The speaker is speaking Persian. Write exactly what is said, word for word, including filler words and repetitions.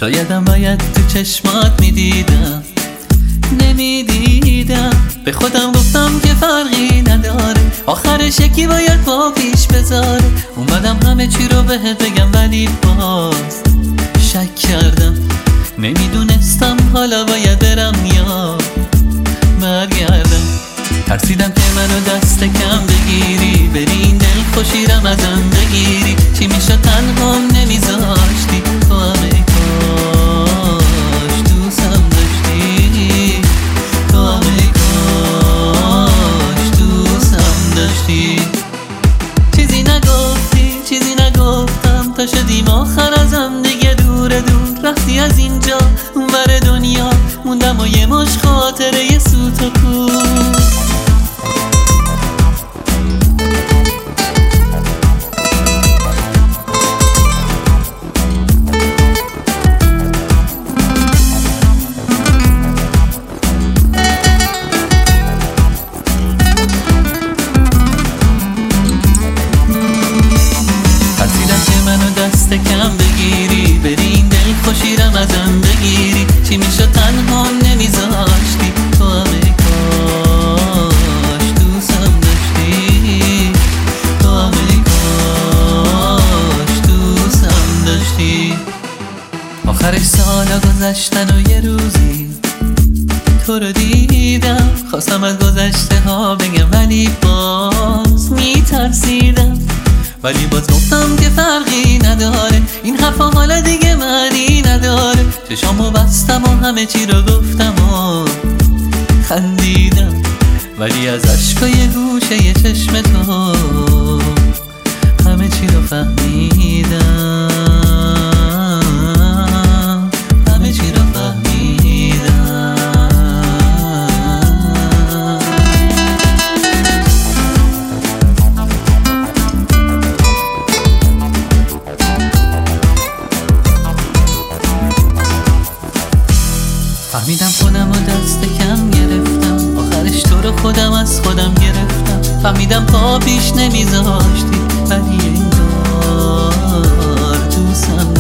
شایدم باید تو چشمات میدیدم، نمیدیدم. به خودم گفتم که فرقی نداره، آخرش یکی باید با پیش بذاره. اومدم همه چی رو بهت بگم ولی باز شک کردم. نمیدونستم حالا باید برم یا برگردم. ترسیدم که منو دست کم بگیری، بری این دل خوشیرم ازم بگیری. چی میشه تنهام نمیذاشتی، تو همه کاش دوستم داشتی، تو همه کاش دوستم داشتی. چیزی نگفتی چیزی نگفتم تا شدیم آخر ازم دیگه دور دور. رفتی از اینجا اونور دنیا، موندم و یه مش خاطره یه سوت و کور. کم بگیری، بری این دل خوشیرم ازم بگیری. چی میشه تنهام نمیذاشتی، تو همه کاش دوستم داشتی، تو همه کاش دوستم داشتی. آخرش سالا گذشتن و یه روزی تو رو دیدم، خواستم از گذشته ها بگم ولی باز میترسیدم. ولی باز گفتم که فرقی نداره، این حرفا حالا دیگه معنی نداره. چشامو بستم و همه چی رو گفتم و خندیدم، ولی از عشقای گوشه ی چشم تو همه چی رو فهمیدم، همه چی رو فهمیدم. فهمیدم خودم و دست کم گرفتم، آخرش تو رو خودم از خودم گرفتم. فهمیدم پا پیش نمیذاشتی، ولی انگار دوستم